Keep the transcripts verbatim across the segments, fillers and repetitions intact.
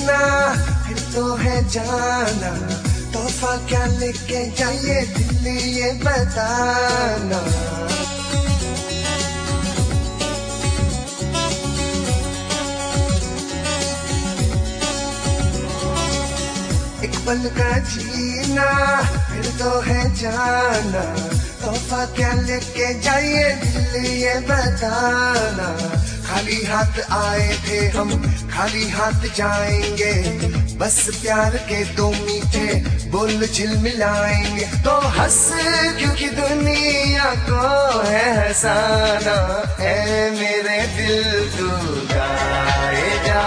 जीना फिर तो है जाना, तोहफा क्या लेके जाइए दिल ये बताना। एक पल का जीना फिर तो है जाना, तोहफा क्या लेके जाइए दिल ये बताना। खाली हाथ आए थे हम खाली हाथ जाएंगे, बस प्यार के दो मीठे बोल झिलमिलाएंगे। तो हंस क्योंकि दुनिया को है हंसाना, है मेरे दिल तू गाए जा।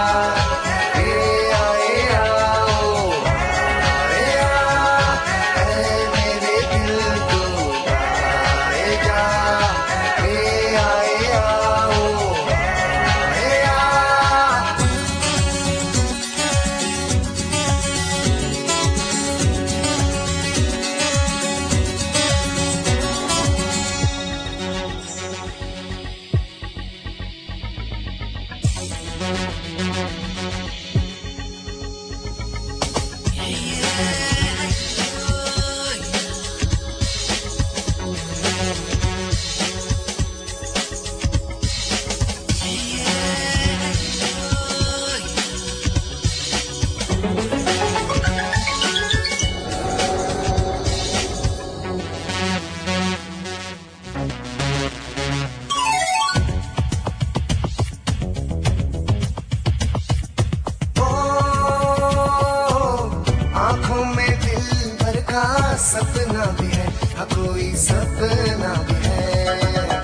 सपना भी है हाँ कोई सपना भी है,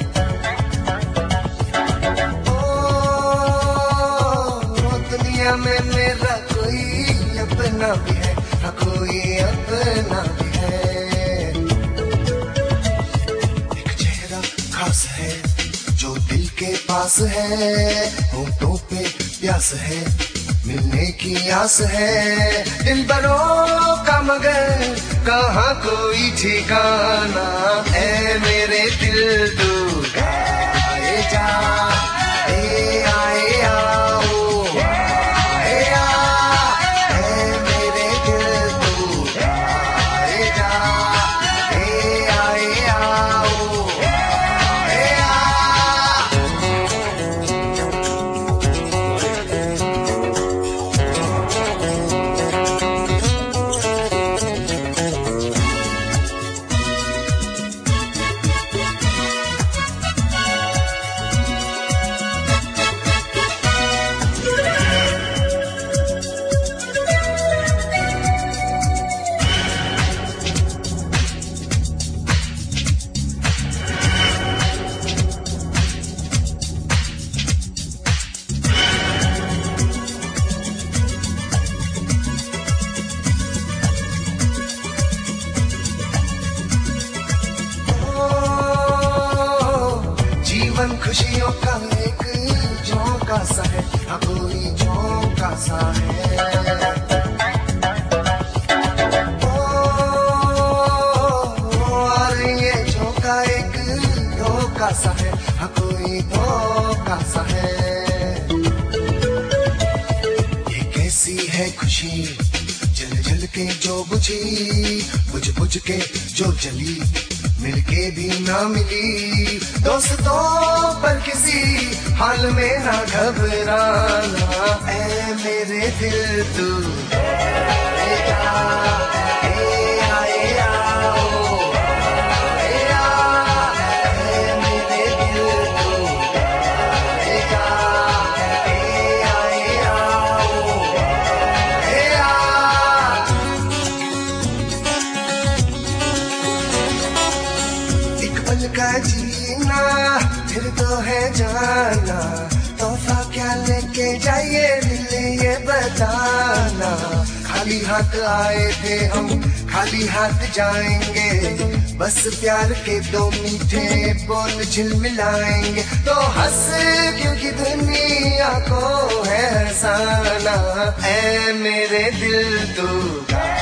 ओ दुनिया में मेरा कोई अपना भी है हाँ कोई अपना भी है। एक चेहरा खास है जो दिल के पास है, होठों पे प्यास है मिलने की आस है। दिल बरों का मगर कहाँ कोई ठिकाना, है मेरे दिल तू गाए जा। ए आए आओ आए आ, है मेरे दिल तू गाए जा। ए आए आओ आए आ। जीवन खुशियों का एक झोंका सा है हाँ कोई झोंका सा है। ओ, और ये झोंका एक धोखा सा है हाँ कोई धोखा सा है। ये कैसी है खुशी जल जल के जो बुझी, बुझ बुझ के जो जली मिलके भी ना मिली। दोस्तों पर किसी हाल में ना घबराना, ऐ मेरे दिल तू गाए जा। ए आए आओ आए आ, ऐ मेरे दिल तू गाए जा। ए आए आओ आए आ। एक पल का जीना फिर तो है जाना, तोहफा क्या लेके जाइए दिल ये बताना। खाली हाथ आए थे हम खाली हाथ जाएंगे, बस प्यार के दो मीठे बोल झिलमिलाएंगे। तो हंस क्योंकि दुनिया को है हंसाना, ऐ मेरे दिल तू